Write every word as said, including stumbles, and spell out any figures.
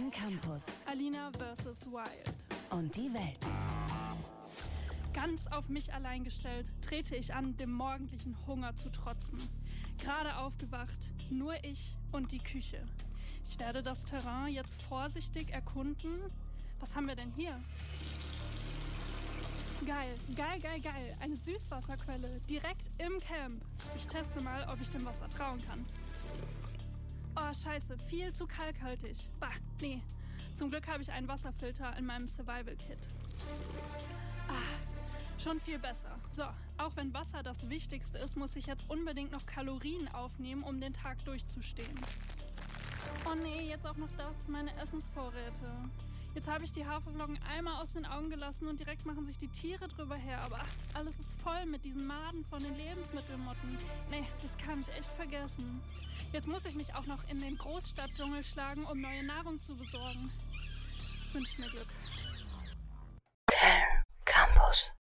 Köln Campus. Alina versus Wild. Und die Welt. Ganz auf mich allein gestellt, trete ich an, dem morgendlichen Hunger zu trotzen. Gerade aufgewacht, nur ich und die Küche. Ich werde das Terrain jetzt vorsichtig erkunden. Was haben wir denn hier? Geil, geil, geil, geil. Eine Süßwasserquelle, direkt im Camp. Ich teste mal, ob ich dem Wasser trauen kann. Oh, scheiße, viel zu kalkhaltig. Bah, nee. Zum Glück habe ich einen Wasserfilter in meinem Survival-Kit. Ah, schon viel besser. So, auch wenn Wasser das Wichtigste ist, muss ich jetzt unbedingt noch Kalorien aufnehmen, um den Tag durchzustehen. Oh nee, jetzt auch noch das, meine Essensvorräte. Jetzt habe ich die Haferflocken einmal aus den Augen gelassen und direkt machen sich die Tiere drüber her. Aber ach, alles ist voll mit diesen Maden von den Lebensmittelmotten. Nee, das kann ich echt vergessen. Jetzt muss ich mich auch noch in den Großstadtdschungel schlagen, um neue Nahrung zu besorgen. Wünscht mir Glück.